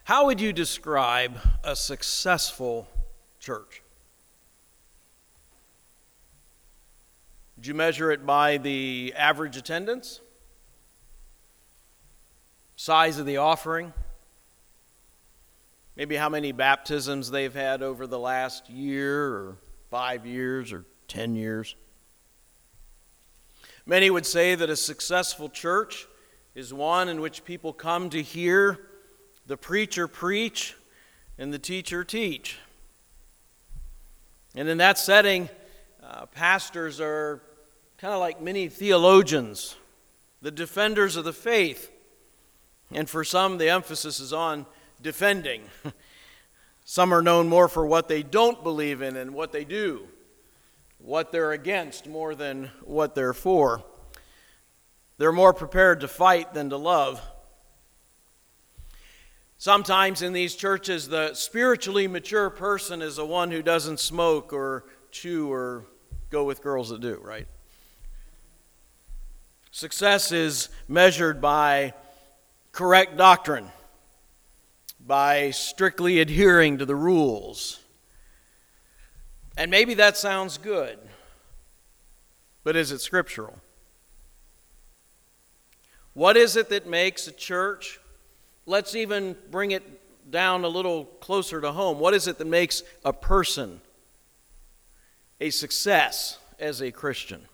How would you describe a successful church? Did you measure it by the average attendance? Size of the offering? Maybe how many baptisms they've had over the last year or 5 years or 10 years? Many would say that a successful church is one in which people come to hear the preacher preach and the teacher teach. And in that setting, pastors are kind of like mini theologians, the defenders of the faith. And for some, the emphasis is on defending. Some are known more for what they don't believe in and what they do, what they're against more than what they're for. They're more prepared to fight than to love. Sometimes in these churches, the spiritually mature person is the one who doesn't smoke or chew or go with girls that do, right? Success is measured by correct doctrine, by strictly adhering to the rules. And maybe that sounds good, but is it scriptural? What is it that makes a church? Let's even bring it down a little closer to home. What is it that makes a person a success as a Christian?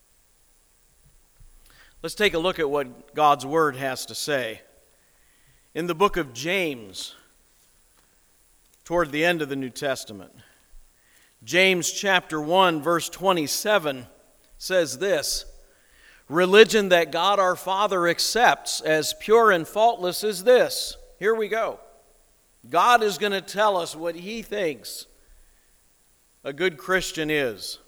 Let's take a look at what God's Word has to say. In the book of James, toward the end of the New Testament, James chapter 1, verse 27 says this: "Religion that God our Father accepts as pure and faultless is this." Here we go. God is going to tell us what He thinks a good Christian is.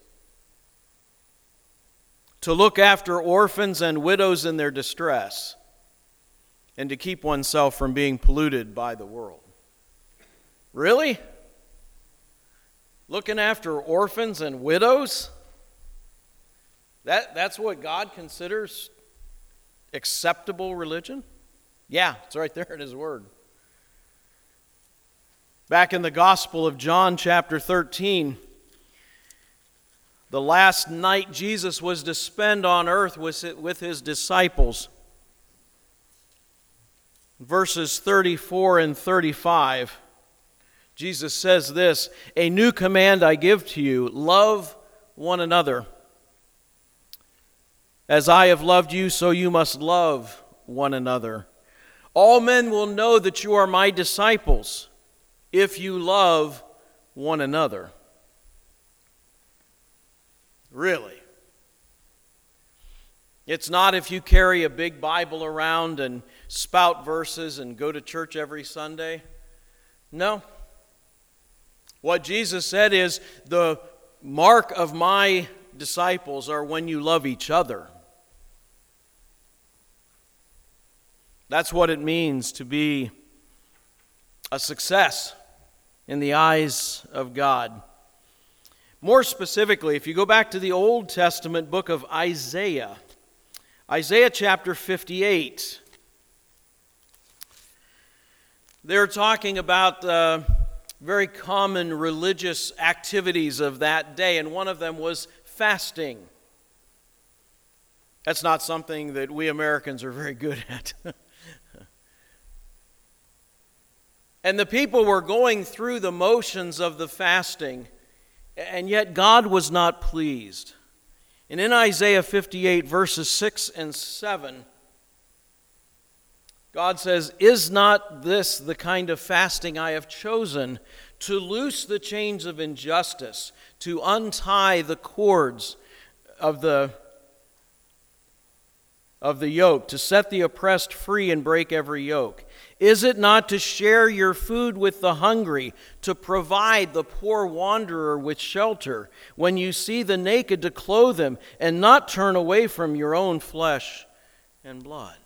"To look after orphans and widows in their distress, and to keep oneself from being polluted by the world." Really? Looking after orphans and widows? That's what God considers acceptable religion? Yeah, it's right there in His Word. Back in the Gospel of John, chapter 13, the last night Jesus was to spend on earth with His disciples. Verses 34 and 35, Jesus says this: "A new command I give to you, love one another. As I have loved you, so you must love one another. All men will know that you are my disciples if you love one another." Really? It's not if you carry a big Bible around and spout verses and go to church every Sunday. No. What Jesus said is, the mark of my disciples are when you love each other. That's what it means to be a success in the eyes of God. More specifically, if you go back to the Old Testament book of Isaiah chapter 58, they're talking about very common religious activities of that day, and one of them was fasting. That's not something that we Americans are very good at. And the people were going through the motions of the fasting, and yet God was not pleased. And in Isaiah 58, verses 6 and 7, God says, "Is not this the kind of fasting I have chosen, to loose the chains of injustice, to untie the cords of the yoke, to set the oppressed free and break every yoke? Is it not to share your food with the hungry, to provide the poor wanderer with shelter, when you see the naked to clothe him, and not turn away from your own flesh and blood?"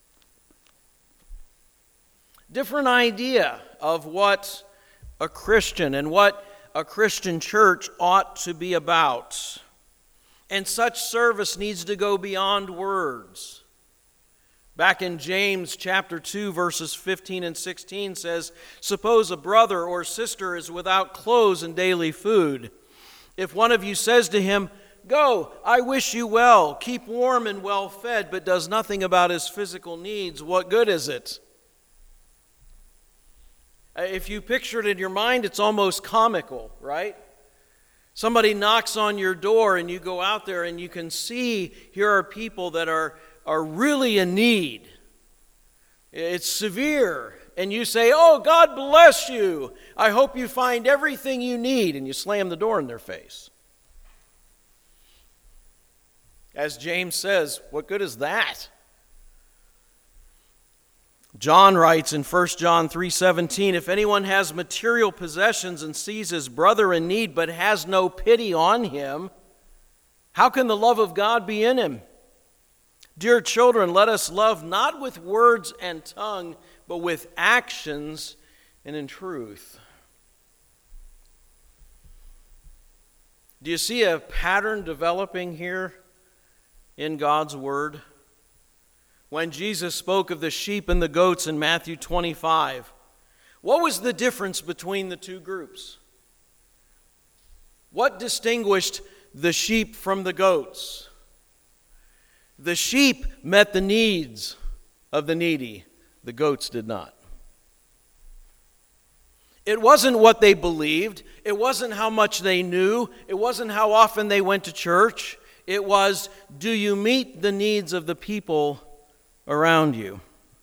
Different idea of what a Christian and what a Christian church ought to be about. And such service needs to go beyond words. Back in James chapter 2, verses 15 and 16 says, "Suppose a brother or sister is without clothes and daily food. If one of you says to him, 'Go, I wish you well, keep warm and well fed,' but does nothing about his physical needs, what good is it?" If you picture it in your mind, it's almost comical, right? Somebody knocks on your door and you go out there and you can see here are people that are really in need. It's severe. And you say, "Oh, God bless you. I hope you find everything you need." And you slam the door in their face. As James says, what good is that? John writes in 1 John 3:17, "If anyone has material possessions and sees his brother in need but has no pity on him, how can the love of God be in him? Dear children, let us love not with words and tongue, but with actions and in truth." Do you see a pattern developing here in God's Word? When Jesus spoke of the sheep and the goats in Matthew 25, what was the difference between the two groups? What distinguished the sheep from the goats? The sheep met the needs of the needy. The goats did not. It wasn't what they believed. It wasn't how much they knew. It wasn't how often they went to church. It was, do you meet the needs of the people around you?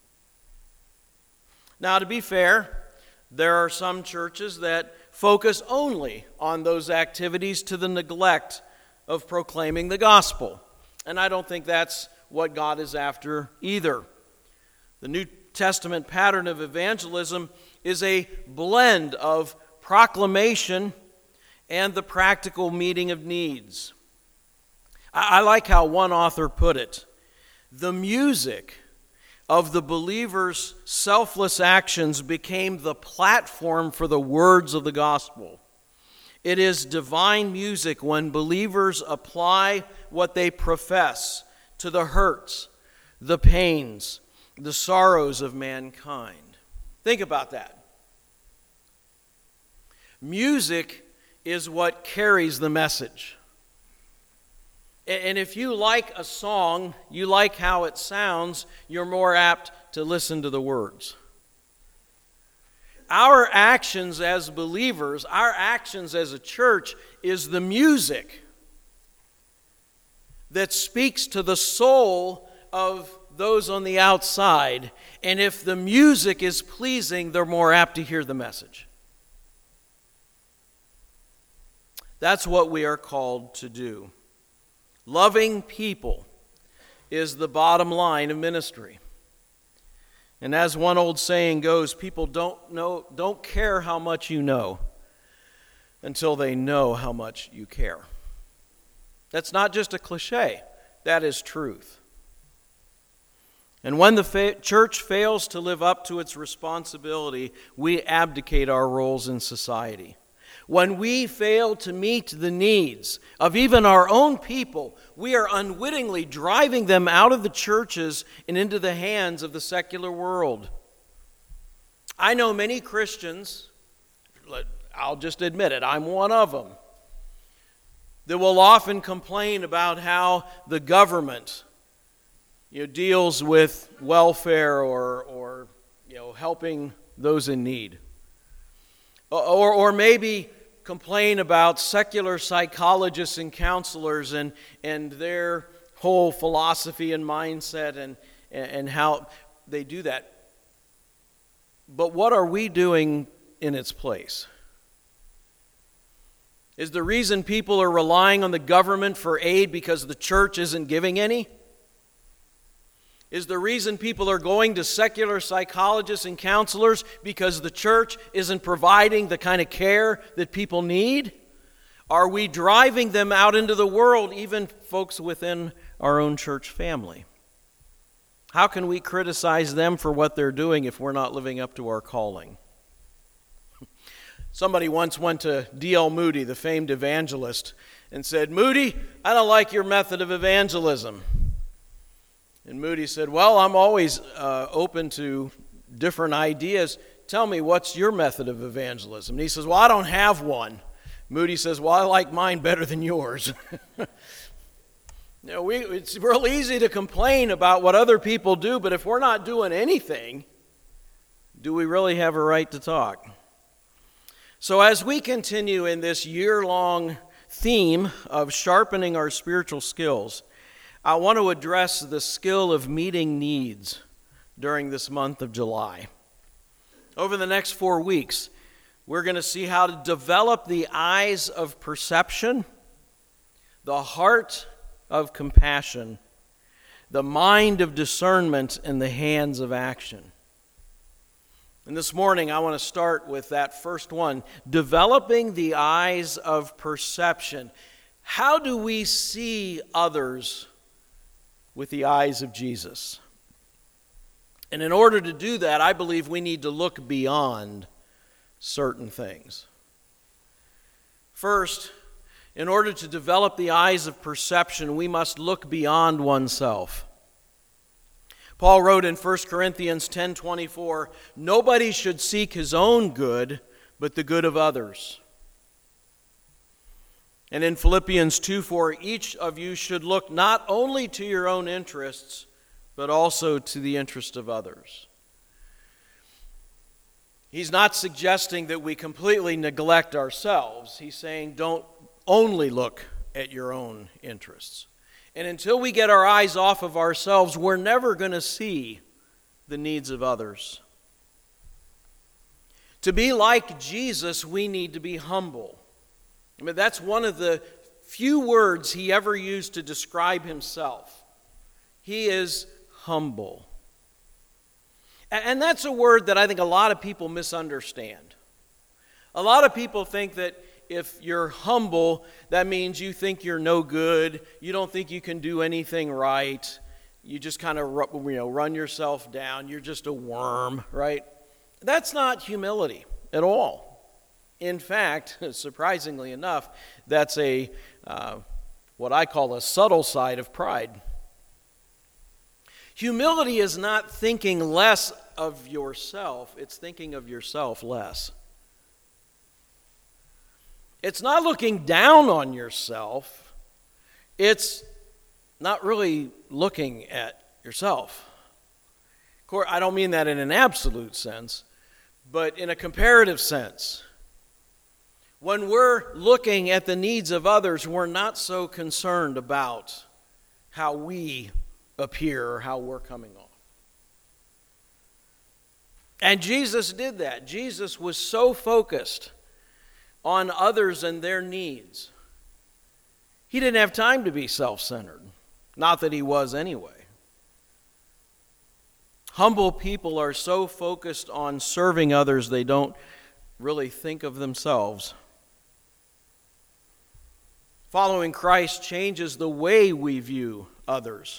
Now, to be fair, there are some churches that focus only on those activities to the neglect of proclaiming the gospel. And I don't think that's what God is after either. The New Testament pattern of evangelism is a blend of proclamation and the practical meeting of needs. I like how one author put it. The music of the believer's selfless actions became the platform for the words of the gospel. It is divine music when believers apply what they profess to the hurts, the pains, the sorrows of mankind. Think about that. Music is what carries the message. And if you like a song, you like how it sounds, you're more apt to listen to the words. Our actions as believers, our actions as a church, is the music that speaks to the soul of those on the outside. And if the music is pleasing, they're more apt to hear the message. That's what we are called to do. Loving people is the bottom line of ministry. And as one old saying goes, people don't care how much you know until they know how much you care. That's not just a cliche, that is truth. And when the church fails to live up to its responsibility, we abdicate our roles in society. When we fail to meet the needs of even our own people, we are unwittingly driving them out of the churches and into the hands of the secular world. I know many Christians, I'll just admit it, I'm one of them, that will often complain about how the government deals with welfare or helping those in need. Or maybe complain about secular psychologists and counselors and their whole philosophy and mindset and how they do that. But what are we doing in its place? Is the reason people are relying on the government for aid because the church isn't giving any? Is the reason people are going to secular psychologists and counselors because the church isn't providing the kind of care that people need? Are we driving them out into the world, even folks within our own church family? How can we criticize them for what they're doing if we're not living up to our calling? Somebody once went to D.L. Moody, the famed evangelist, and said, "Moody, I don't like your method of evangelism." And Moody said, well, I'm always open to different ideas. Tell me, what's your method of evangelism? And he says, well, I don't have one. Moody says, well, I like mine better than yours. It's real easy to complain about what other people do, but if we're not doing anything, do we really have a right to talk? So as we continue in this year-long theme of sharpening our spiritual skills, I want to address the skill of meeting needs during this month of July. Over the next 4 weeks, we're going to see how to develop the eyes of perception, the heart of compassion, the mind of discernment, and the hands of action. And this morning, I want to start with that first one, developing the eyes of perception. How do we see others with the eyes of Jesus? And in order to do that, I believe we need to look beyond certain things. First, in order to develop the eyes of perception, we must look beyond oneself. Paul wrote in 1 Corinthians 10:24, "Nobody should seek his own good, but the good of others." And in Philippians 2:4, each of you should look not only to your own interests, but also to the interest of others. He's not suggesting that we completely neglect ourselves. He's saying don't only look at your own interests. And until we get our eyes off of ourselves, we're never going to see the needs of others. To be like Jesus, we need to be humble. I mean, that's one of the few words he ever used to describe himself. He is humble. And that's a word that I think a lot of people misunderstand. A lot of people think that if you're humble, that means you think you're no good, you don't think you can do anything right, you just kind of run yourself down, you're just a worm, right? That's not humility at all. In fact, surprisingly enough, that's what I call a subtle side of pride. Humility is not thinking less of yourself, it's thinking of yourself less. It's not looking down on yourself, it's not really looking at yourself. Of course, I don't mean that in an absolute sense, but in a comparative sense. When we're looking at the needs of others, we're not so concerned about how we appear or how we're coming off. And Jesus did that. Jesus was so focused on others and their needs. He didn't have time to be self-centered. Not that he was anyway. Humble people are so focused on serving others, they don't really think of themselves. Following Christ changes the way we view others.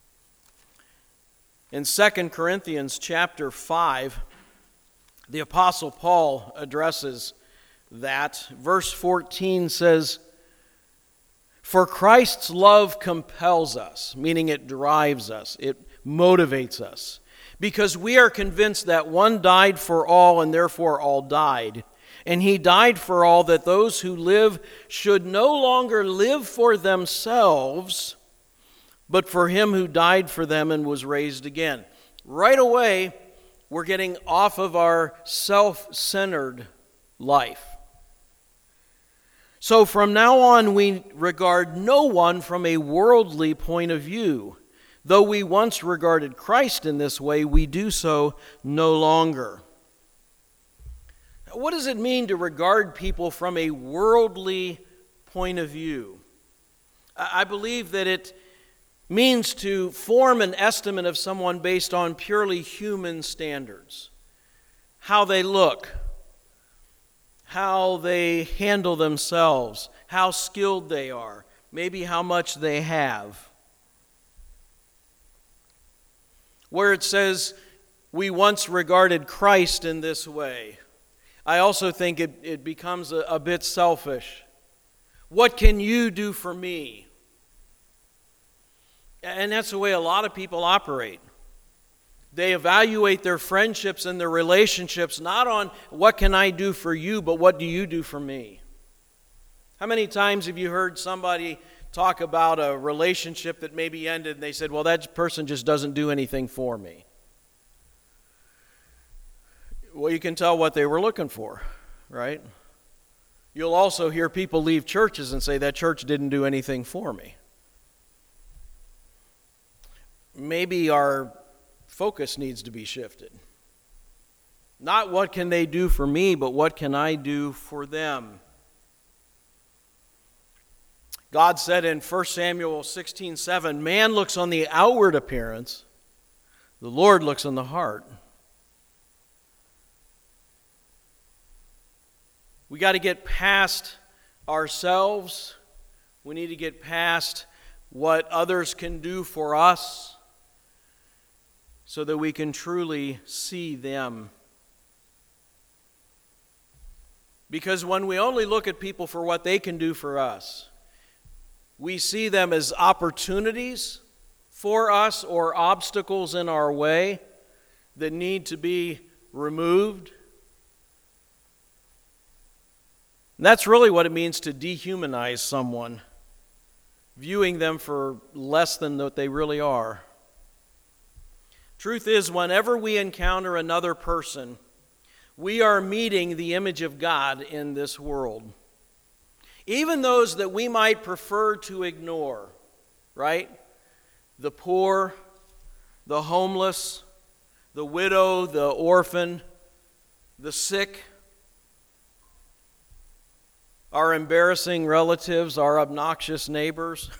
In 2 Corinthians chapter 5, the Apostle Paul addresses that. Verse 14 says, "For Christ's love compels us," meaning it drives us, it motivates us, "because we are convinced that one died for all and therefore all died. And he died for all, that those who live should no longer live for themselves, but for him who died for them and was raised again." Right away, we're getting off of our self-centered life. So from now on, we regard no one from a worldly point of view. Though we once regarded Christ in this way, we do so no longer. What does it mean to regard people from a worldly point of view? I believe that it means to form an estimate of someone based on purely human standards. How they look, how they handle themselves, how skilled they are, maybe how much they have. Where it says, we once regarded Christ in this way, I also think it becomes a bit selfish. What can you do for me? And that's the way a lot of people operate. They evaluate their friendships and their relationships not on what can I do for you, but what do you do for me? How many times have you heard somebody talk about a relationship that maybe ended and they said, well, that person just doesn't do anything for me? Well, you can tell what they were looking for, right? You'll also hear people leave churches and say, that church didn't do anything for me. Maybe our focus needs to be shifted. Not what can they do for me, but what can I do for them? God said in 1 Samuel 16:7, man looks on the outward appearance, the Lord looks on the heart. We got to get past ourselves. We need to get past what others can do for us so that we can truly see them. Because when we only look at people for what they can do for us, we see them as opportunities for us or obstacles in our way that need to be removed. And that's really what it means to dehumanize someone, viewing them for less than what they really are. Truth is, whenever we encounter another person, we are meeting the image of God in this world. Even those that we might prefer to ignore, right? The poor, the homeless, the widow, the orphan, the sick, our embarrassing relatives, our obnoxious neighbors.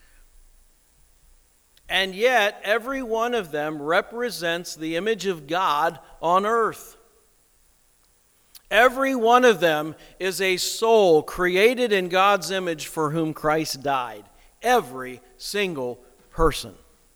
And yet, every one of them represents the image of God on earth. Every one of them is a soul created in God's image for whom Christ died. Every single person.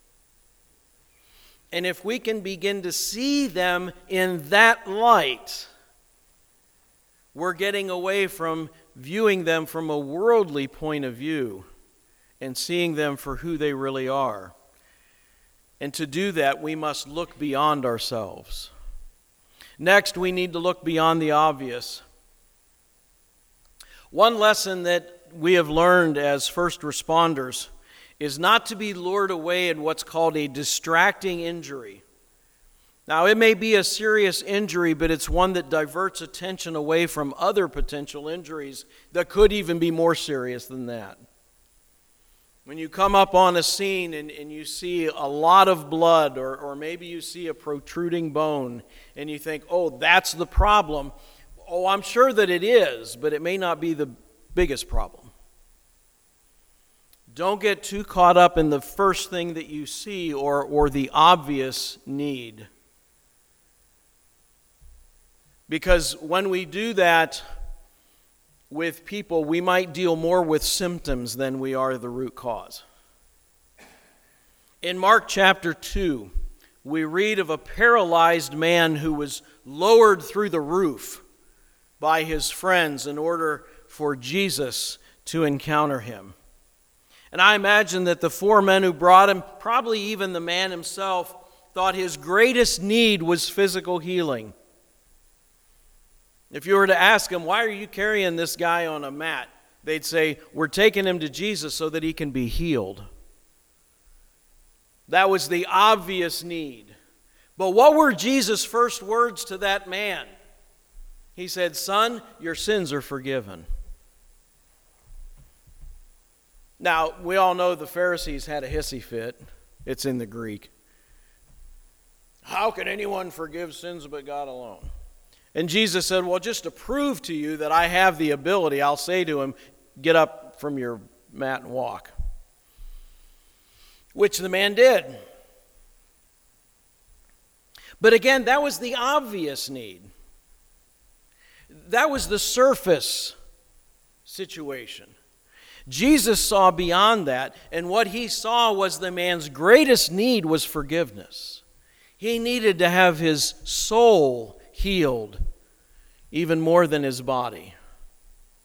And if we can begin to see them in that light, we're getting away from viewing them from a worldly point of view and seeing them for who they really are. And to do that, we must look beyond ourselves. Next, we need to look beyond the obvious. One lesson that we have learned as first responders is not to be lured away in what's called a distracting injury. Now, it may be a serious injury, but it's one that diverts attention away from other potential injuries that could even be more serious than that. When you come up on a scene and you see a lot of blood, or maybe you see a protruding bone, and you think, oh, that's the problem. Oh, I'm sure that it is, but it may not be the biggest problem. Don't get too caught up in the first thing that you see or the obvious need. Because when we do that with people, we might deal more with symptoms than we are the root cause. In Mark chapter 2, we read of a paralyzed man who was lowered through the roof by his friends in order for Jesus to encounter him. And I imagine that the four men who brought him, probably even the man himself, thought his greatest need was physical healing. If you were to ask them, why are you carrying this guy on a mat? They'd say, we're taking him to Jesus so that he can be healed. That was the obvious need. But what were Jesus' first words to that man? He said, son, your sins are forgiven. Now, we all know the Pharisees had a hissy fit. It's in the Greek. How can anyone forgive sins but God alone? And Jesus said, well, just to prove to you that I have the ability, I'll say to him, get up from your mat and walk. Which the man did. But again, that was the obvious need. That was the surface situation. Jesus saw beyond that, and what he saw was the man's greatest need was forgiveness. He needed to have his soul healed, even more than his body.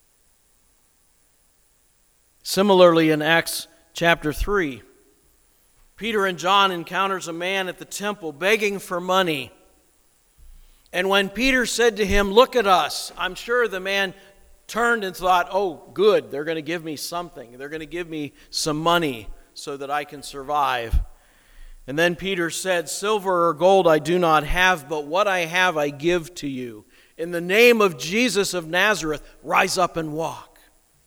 Similarly, in Acts chapter 3, Peter and John encounters a man at the temple begging for money. And when Peter said to him, "Look at us," I'm sure the man turned and thought, "Oh, good, they're going to give me something. They're going to give me some money so that I can survive." And then Peter said, "Silver or gold I do not have, but what I have I give to you. In the name of Jesus of Nazareth, rise up and walk."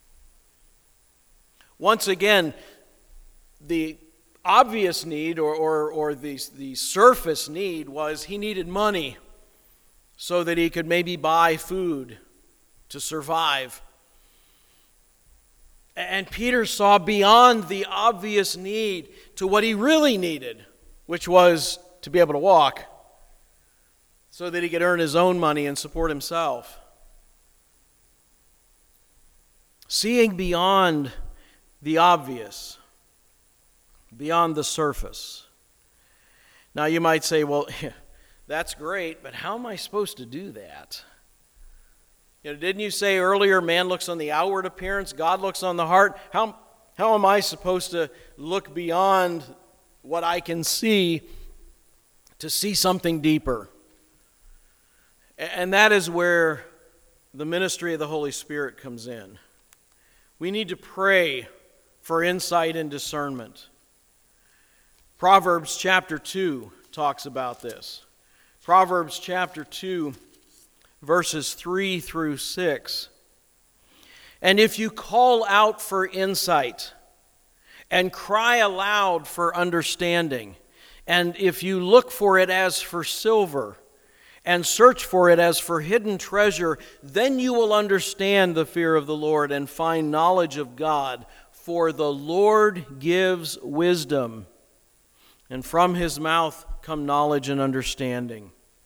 Once again, the obvious need or the surface need was he needed money so that he could maybe buy food to survive. And Peter saw beyond the obvious need to what he really needed, which was to be able to walk so that he could earn his own money and support himself. Seeing beyond the obvious, beyond the surface. Now you might say, "Well, that's great, but how am I supposed to do that?" Didn't you say earlier, man looks on the outward appearance, God looks on the heart? How am I supposed to look beyond what I can see to see something deeper? And that is where the ministry of the Holy Spirit comes in. We need to pray for insight and discernment. Proverbs chapter 2 talks about this. Proverbs chapter 2, verses 3 through 6. "And if you call out for insight and cry aloud for understanding, and if you look for it as for silver and search for it as for hidden treasure, then you will understand the fear of the Lord and find knowledge of God. For the Lord gives wisdom, and from his mouth come knowledge and understanding."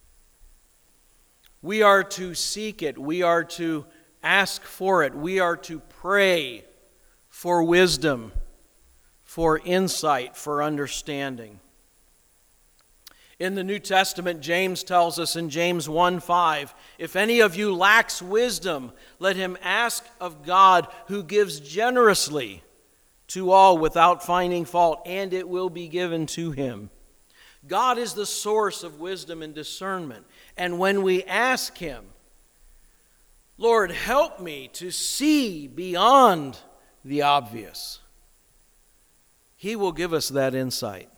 We are to seek it. We are to ask for it. We are to pray for wisdom, for insight, for understanding. In the New Testament, James tells us in James 1:5, "If any of you lacks wisdom, let him ask of God, who gives generously to all without finding fault, and it will be given to him." God is the source of wisdom and discernment. And when we ask him, "Lord, help me to see beyond the obvious," he will give us that insight.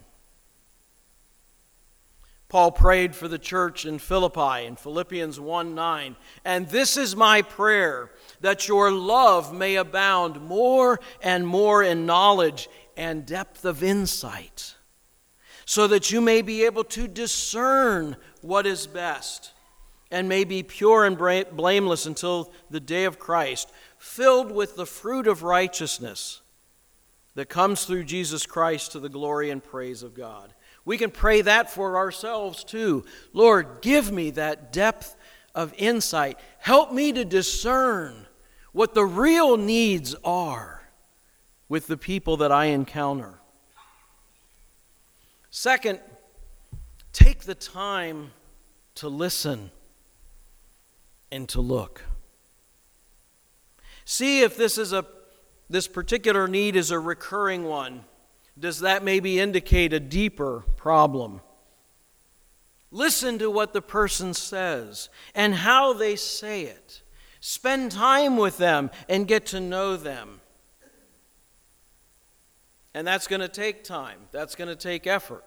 Paul prayed for the church in Philippi in Philippians 1:9, "And this is my prayer, that your love may abound more and more in knowledge and depth of insight, so that you may be able to discern what is best, and may be pure and blameless until the day of Christ, filled with the fruit of righteousness that comes through Jesus Christ to the glory and praise of God." We can pray that for ourselves too. "Lord, give me that depth of insight. Help me to discern what the real needs are with the people that I encounter." Second, take the time to listen and to look. See if this particular need is a recurring one. Does that maybe indicate a deeper problem? Listen to what the person says and how they say it. Spend time with them and get to know them. And that's going to take time. That's going to take effort.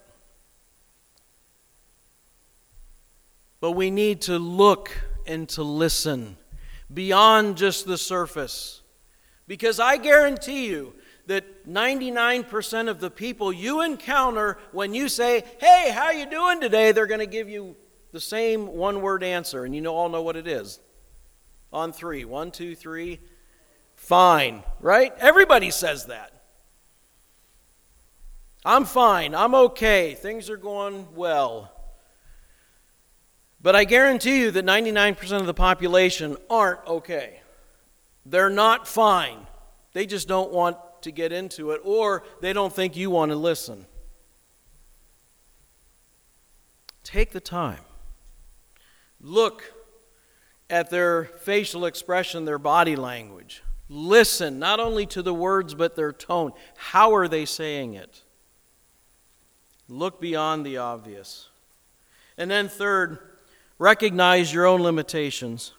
But we need to look and to listen beyond just the surface. Because I guarantee you that 99% of the people you encounter, when you say, "Hey, how you doing today?" they're going to give you the same one-word answer. And you all know what it is. On three. 1, 2, 3. Fine. Right? Everybody says that. "I'm fine. I'm okay. Things are going well." But I guarantee you that 99% of the population aren't okay. They're not fine. They just don't want to get into it, or they don't think you want to listen. Take the time. Look at their facial expression, their body language. Listen not only to the words but their tone. How are they saying it? Look beyond the obvious. And then third, recognize your own limitations.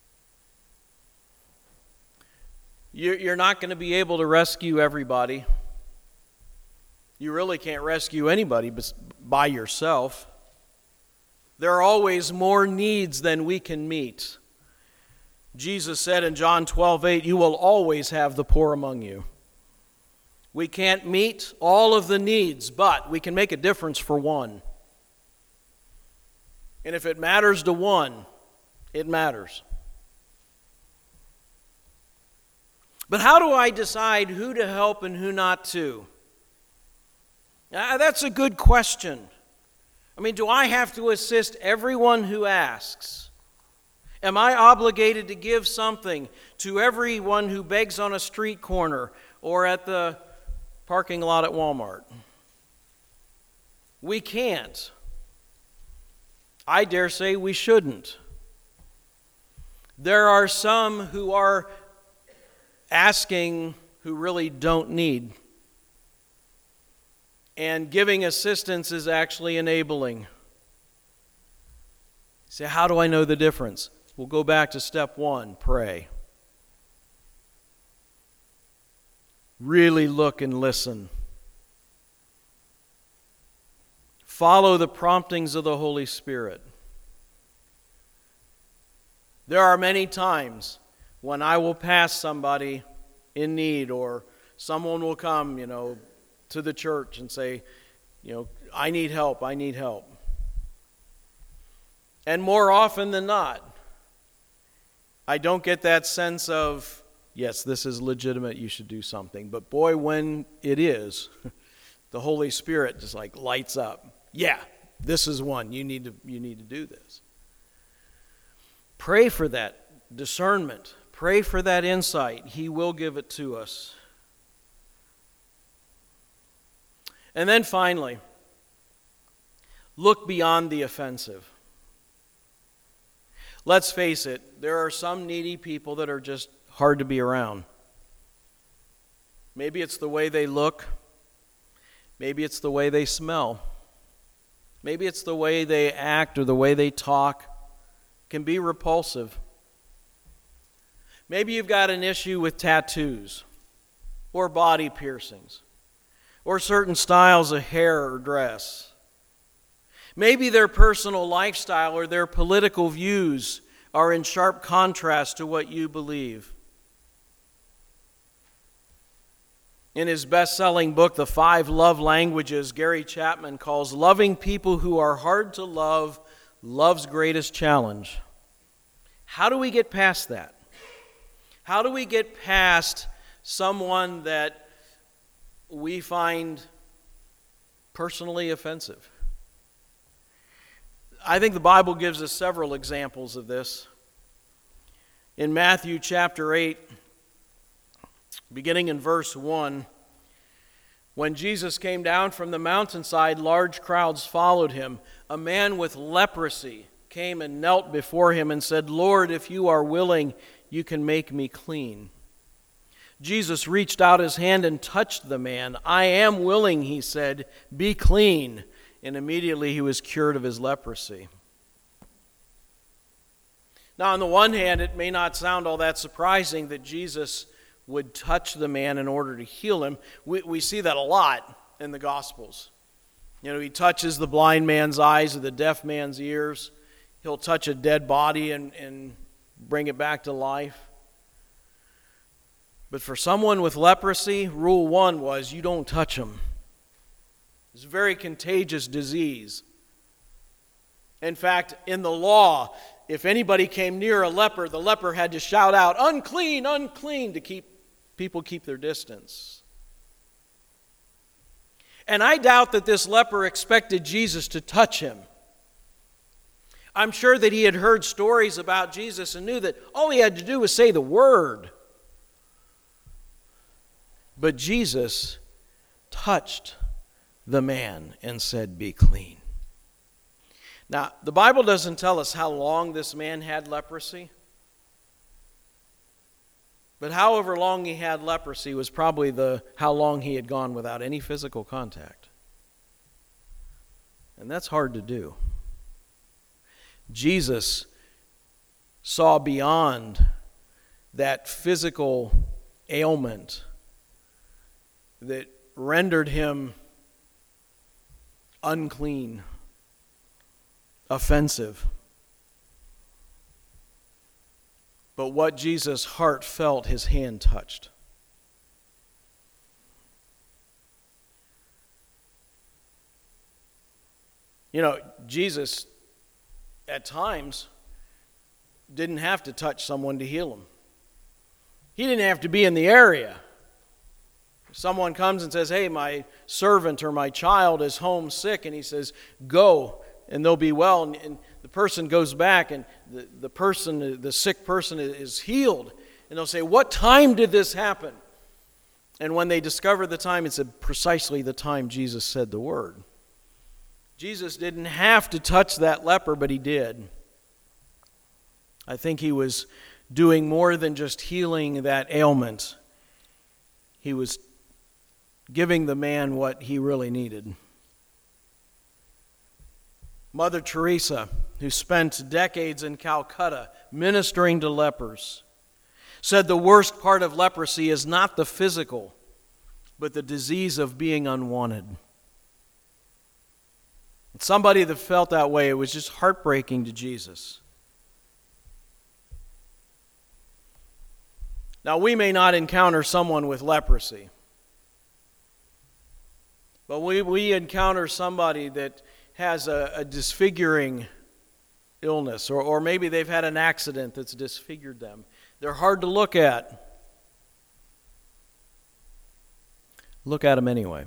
You're not going to be able to rescue everybody. You really can't rescue anybody by yourself. There are always more needs than we can meet. Jesus said in John 12:8, "You will always have the poor among you." We can't meet all of the needs, but we can make a difference for one. And if it matters to one, it matters. But how do I decide who to help and who not to? That's a good question. I mean, do I have to assist everyone who asks? Am I obligated to give something to everyone who begs on a street corner or at the parking lot at Walmart? We can't. I dare say we shouldn't. There are some who are asking who really don't need. And giving assistance is actually enabling. Say, how do I know the difference? We'll go back to step one, pray. Really look and listen. Follow the promptings of the Holy Spirit. There are many times when I will pass somebody in need, or someone will come, to the church and say, I need help, I need help. And more often than not, I don't get that sense of, yes, this is legitimate, you should do something. But boy, when it is, the Holy Spirit just lights up. Yeah, this is one. You need to do this. Pray for that discernment. Pray for that insight. He will give it to us. And then finally, look beyond the offensive. Let's face it, there are some needy people that are just hard to be around. Maybe it's the way they look. Maybe it's the way they smell. Maybe it's the way they act or the way they talk. It can be repulsive. Maybe you've got an issue with tattoos or body piercings or certain styles of hair or dress. Maybe their personal lifestyle or their political views are in sharp contrast to what you believe. In his best-selling book, The 5 Love Languages, Gary Chapman calls loving people who are hard to love love's greatest challenge. How do we get past that? How do we get past someone that we find personally offensive? I think the Bible gives us several examples of this. In Matthew chapter 8, beginning in verse 1, when Jesus came down from the mountainside, large crowds followed him. A man with leprosy came and knelt before him and said, "Lord, if you are willing, you can make me clean." Jesus reached out his hand and touched the man. "I am willing," he said, "be clean." And immediately he was cured of his leprosy. Now, on the one hand, it may not sound all that surprising that Jesus would touch the man in order to heal him. We see that a lot in the Gospels. He touches the blind man's eyes or the deaf man's ears. He'll touch a dead body and bring it back to life. But for someone with leprosy, rule 1 was you don't touch them. It's a very contagious disease. In fact, in the law, if anybody came near a leper, the leper had to shout out, "Unclean, unclean," to keep people keep their distance. And I doubt that this leper expected Jesus to touch him. I'm sure that he had heard stories about Jesus and knew that all he had to do was say the word. But Jesus touched the man and said, "Be clean." Now, the Bible doesn't tell us how long this man had leprosy. But however long he had leprosy was probably how long he had gone without any physical contact. And that's hard to do. Jesus saw beyond that physical ailment that rendered him unclean, offensive. But what Jesus' heart felt, his hand touched. You know, Jesus, at times, didn't have to touch someone to heal him. He didn't have to be in the area. If someone comes and says, hey, my servant or my child is home sick, and he says, go, and they'll be well, and the person goes back, and the sick person is healed, and they'll say, what time did this happen? And when they discover the time, it's precisely the time Jesus said the word. Jesus didn't have to touch that leper, but he did. I think he was doing more than just healing that ailment. He was giving the man what he really needed. Mother Teresa, who spent decades in Calcutta ministering to lepers, said the worst part of leprosy is not the physical, but the disease of being unwanted. And somebody that felt that way, it was just heartbreaking to Jesus. Now, we may not encounter someone with leprosy, but we encounter somebody that has a disfiguring illness, or maybe they've had an accident that's disfigured them. They're hard to look at. Look at them anyway.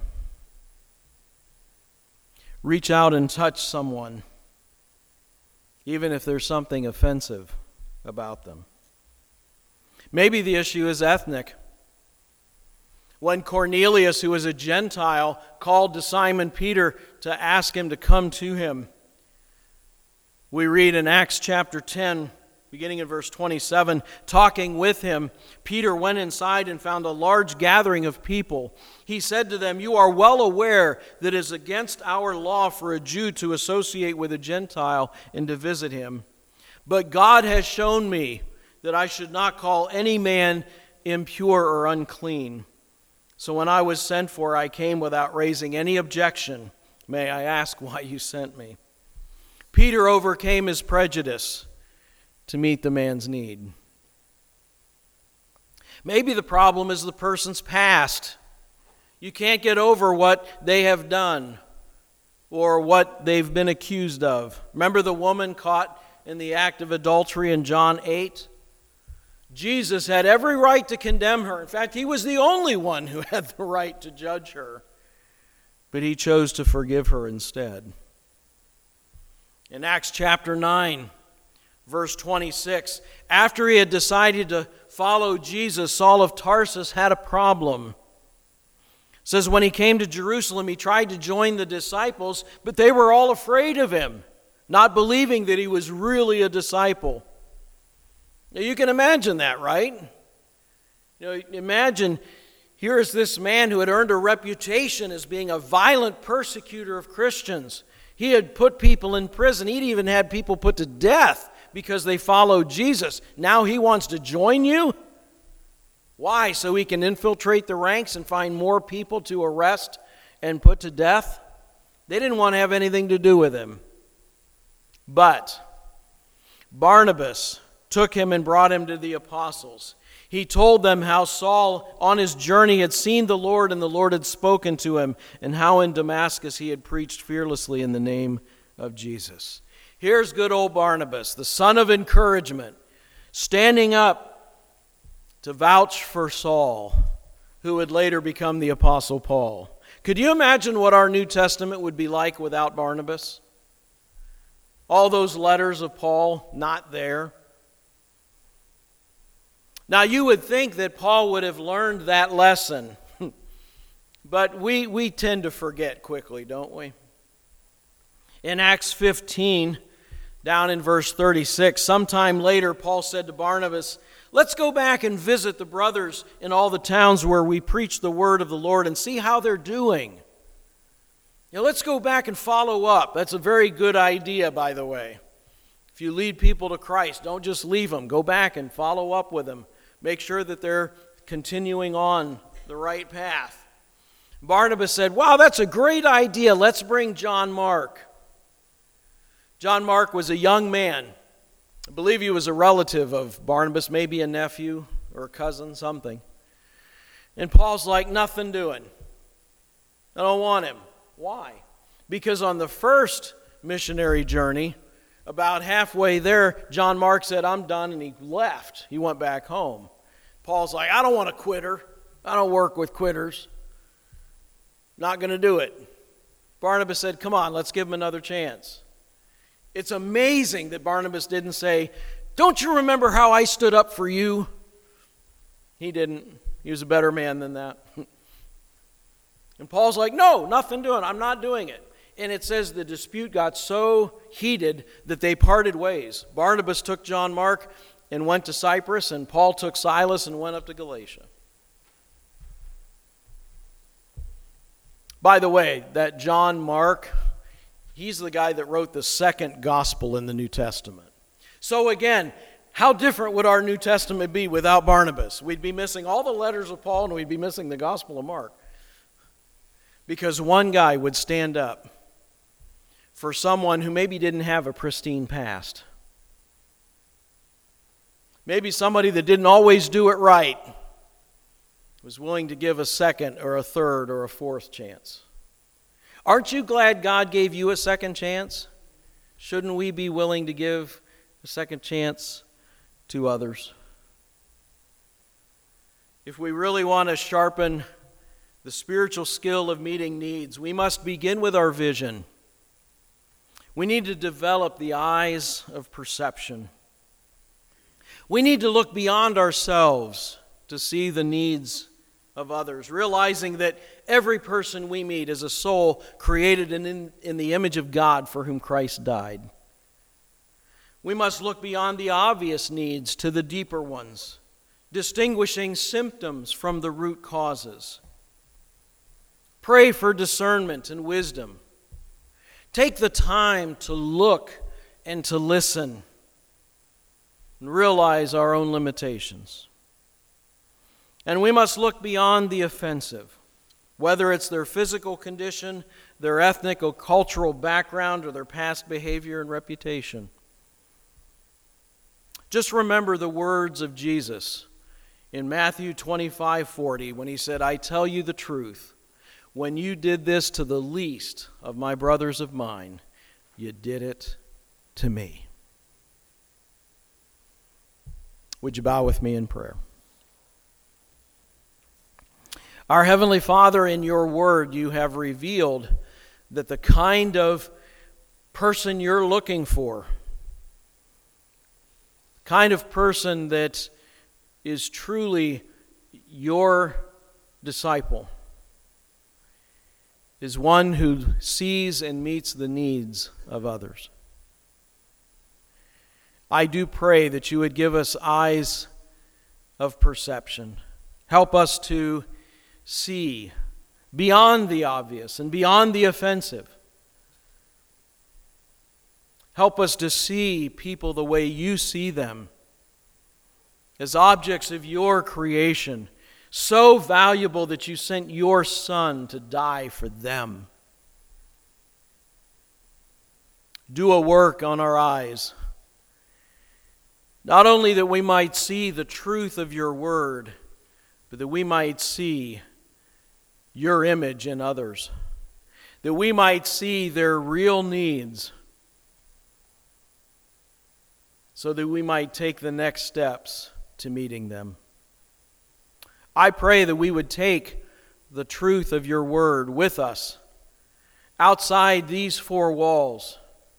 Reach out and touch someone, even if there's something offensive about them. Maybe the issue is ethnic. When Cornelius, who was a Gentile, called to Simon Peter to ask him to come to him, we read in Acts chapter 10, beginning in verse 27, talking with him, Peter went inside and found a large gathering of people. He said to them, you are well aware that it is against our law for a Jew to associate with a Gentile and to visit him. But God has shown me that I should not call any man impure or unclean. So when I was sent for, I came without raising any objection. May I ask why you sent me? Peter overcame his prejudice to meet the man's need. Maybe the problem is the person's past. You can't get over what they have done or what they've been accused of. Remember the woman caught in the act of adultery in John 8? Jesus had every right to condemn her. In fact, he was the only one who had the right to judge her. But he chose to forgive her instead. In Acts chapter 9, verse 26, after he had decided to follow Jesus, Saul of Tarsus had a problem. It says when he came to Jerusalem, he tried to join the disciples, but they were all afraid of him, not believing that he was really a disciple. Now, you can imagine that, right? Imagine here is this man who had earned a reputation as being a violent persecutor of Christians. He had put people in prison. He'd even had people put to death because they followed Jesus. Now he wants to join you? Why? So he can infiltrate the ranks and find more people to arrest and put to death? They didn't want to have anything to do with him. But Barnabas took him and brought him to the apostles. He told them how Saul on his journey had seen the Lord and the Lord had spoken to him, and how in Damascus he had preached fearlessly in the name of Jesus. Here's good old Barnabas, the son of encouragement, standing up to vouch for Saul, who would later become the Apostle Paul. Could you imagine what our New Testament would be like without Barnabas? All those letters of Paul not there. Now, you would think that Paul would have learned that lesson, but we tend to forget quickly, don't we? In Acts 15, down in verse 36, sometime later, Paul said to Barnabas, let's go back and visit the brothers in all the towns where we preach the word of the Lord and see how they're doing. Let's go back and follow up. That's a very good idea, by the way. If you lead people to Christ, don't just leave them. Go back and follow up with them. Make sure that they're continuing on the right path. Barnabas said, wow, that's a great idea. Let's bring John Mark. John Mark was a young man. I believe he was a relative of Barnabas, maybe a nephew or a cousin, something. And Paul's like, nothing doing. I don't want him. Why? Because on the first missionary journey, about halfway there, John Mark said, I'm done, and he left. He went back home. Paul's like, I don't want a quitter. I don't work with quitters. Not going to do it. Barnabas said, come on, let's give him another chance. It's amazing that Barnabas didn't say, don't you remember how I stood up for you? He didn't. He was a better man than that. And Paul's like, no, nothing doing. I'm not doing it. And it says the dispute got so heated that they parted ways. Barnabas took John Mark and went to Cyprus, and Paul took Silas and went up to Galatia. By the way, that John Mark, he's the guy that wrote the second gospel in the New Testament. So again, how different would our New Testament be without Barnabas? We'd be missing all the letters of Paul, and we'd be missing the Gospel of Mark. Because one guy would stand up for someone who maybe didn't have a pristine past. Maybe somebody that didn't always do it right was willing to give a second or a third or a fourth chance. Aren't you glad God gave you a second chance? Shouldn't we be willing to give a second chance to others? If we really want to sharpen the spiritual skill of meeting needs, we must begin with our vision. We need to develop the eyes of perception. We need to look beyond ourselves to see the needs of others, realizing that every person we meet is a soul created in the image of God for whom Christ died. We must look beyond the obvious needs to the deeper ones, distinguishing symptoms from the root causes. Pray for discernment and wisdom. Take the time to look and to listen and realize our own limitations. And we must look beyond the offensive, whether it's their physical condition, their ethnic or cultural background, or their past behavior and reputation. Just remember the words of Jesus in Matthew 25:40 when he said, I tell you the truth, when you did this to the least of my brothers of mine, you did it to me. Would you bow with me in prayer? Our Heavenly Father, in your word, you have revealed that the kind of person you're looking for, the kind of person that is truly your disciple, is one who sees and meets the needs of others. I do pray that you would give us eyes of perception. Help us to see beyond the obvious and beyond the offensive. Help us to see people the way you see them, as objects of your creation, so valuable that you sent your Son to die for them. Do a work on our eyes, not only that we might see the truth of your word, but that we might see your image in others, that we might see their real needs, so that we might take the next steps to meeting them. I pray that we would take the truth of your word with us outside these four walls.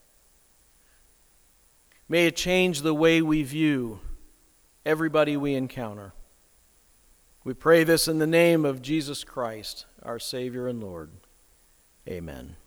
May it change the way we view everybody we encounter. We pray this in the name of Jesus Christ, our Savior and Lord. Amen.